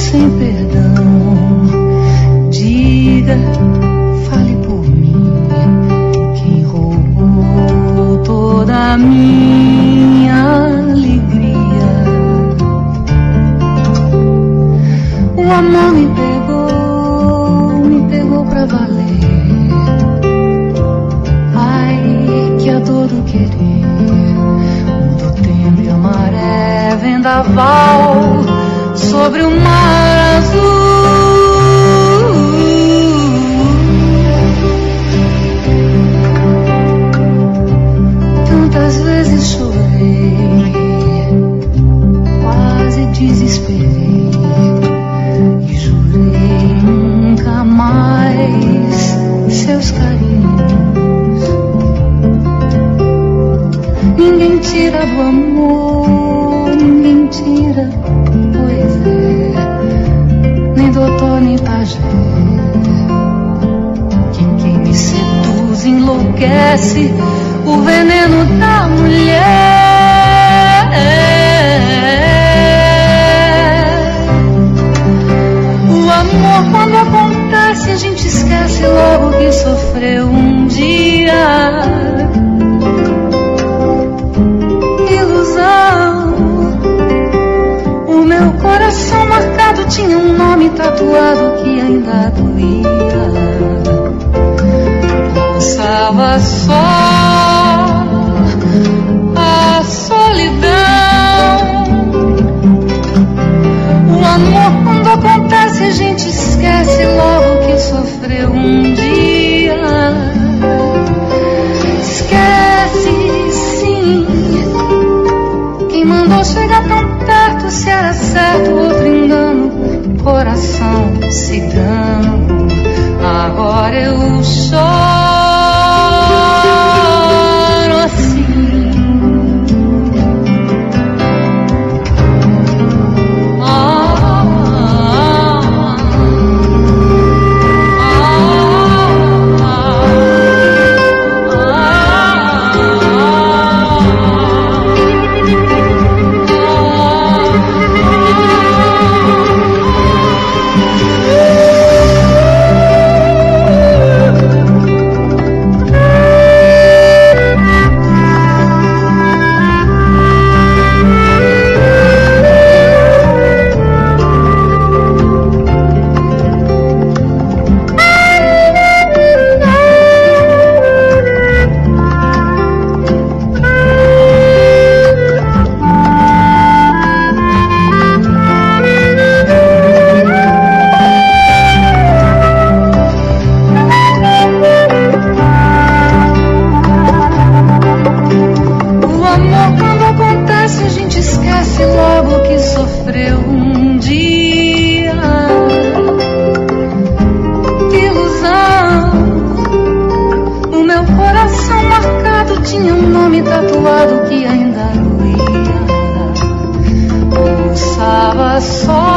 sem perdão. Diga, fale por mim, quem roubou toda a minha alegria. O amor me pegou pra valer. Ai, que a dor do querer. Do tempo e a maré, vendaval sobre o mar azul. Tantas vezes chorei, quase desesperei, e jurei nunca mais seus carinhos. Ninguém tira do amor, ninguém tira, pois é, nem doutor nem pajé. Que quem me seduz enlouquece, o veneno da mulher. O amor, quando acontece, a gente esquece logo que sofreu um dia. Ilusão. O meu coração marcado tinha um nome tatuado que ainda doía. Pulsava só a solidão. O amor, quando acontece, a gente esquece logo que sofreu um dia. Esquece, sim. Quem mandou chegar tão perto, se era certo, outro engano. Coração cigano. Agora eu choro assim. Tinha um nome tatuado que ainda doía. Pulsava só